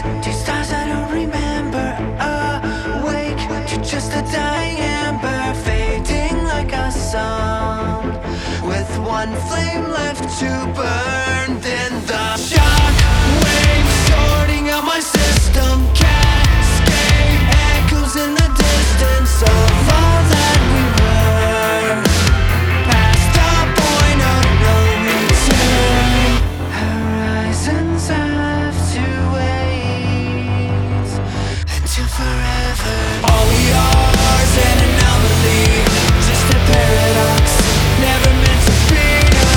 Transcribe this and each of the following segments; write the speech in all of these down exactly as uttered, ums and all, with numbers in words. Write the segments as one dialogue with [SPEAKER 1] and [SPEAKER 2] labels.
[SPEAKER 1] Two stars I don't remember. Awake to just a dying ember, fading like a song, with one flame left to burn. Then the shock waves sorting out my system, cascade echoes in the distance of all that we were, past the point of no return. Horizons have to wait until forever. All we are is an anomaly, just a paradox, never meant to be. No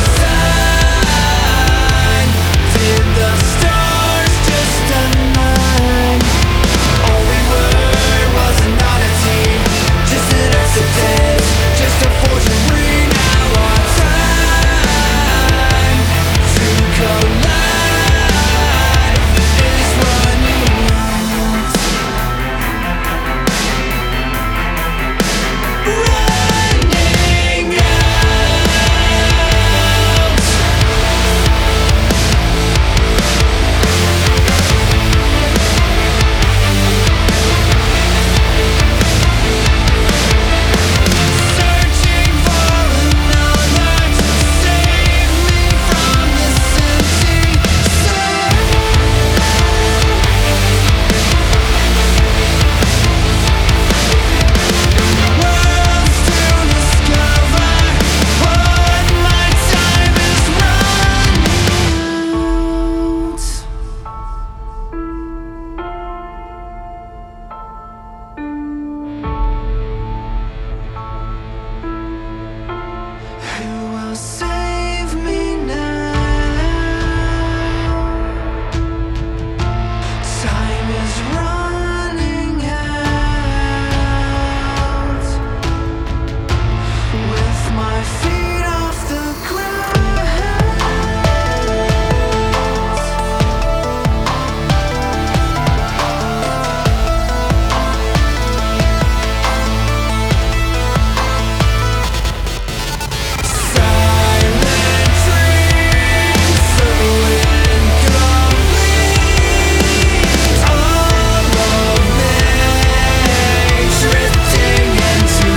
[SPEAKER 1] design. Did the stars just align? All we were was an oddity, just an accident, just a forgery. Now our time to collide is running out. Running out. Searching for another to save me from this empty soul. Worlds to discover, but my time is run out. Who will save me now? Time is running out. With my feet off the ground. Silent dreams, so incomplete. All of me drifting into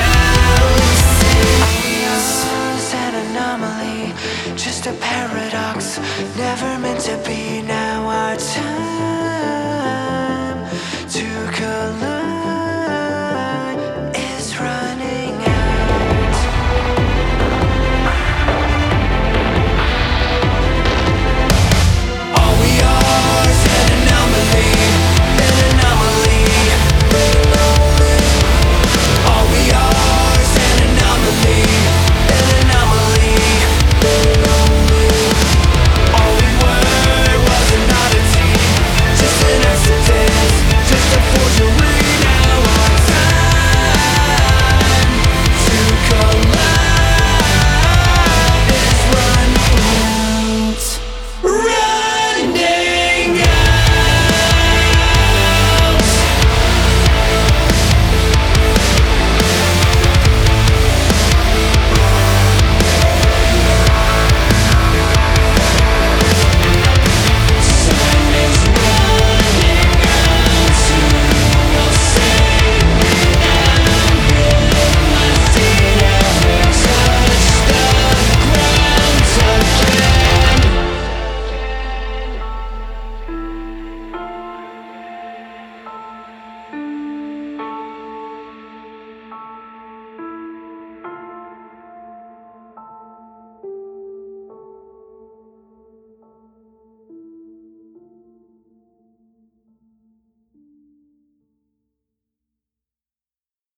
[SPEAKER 1] galaxies. An anomaly, just a paradox, never meant to be. Now our time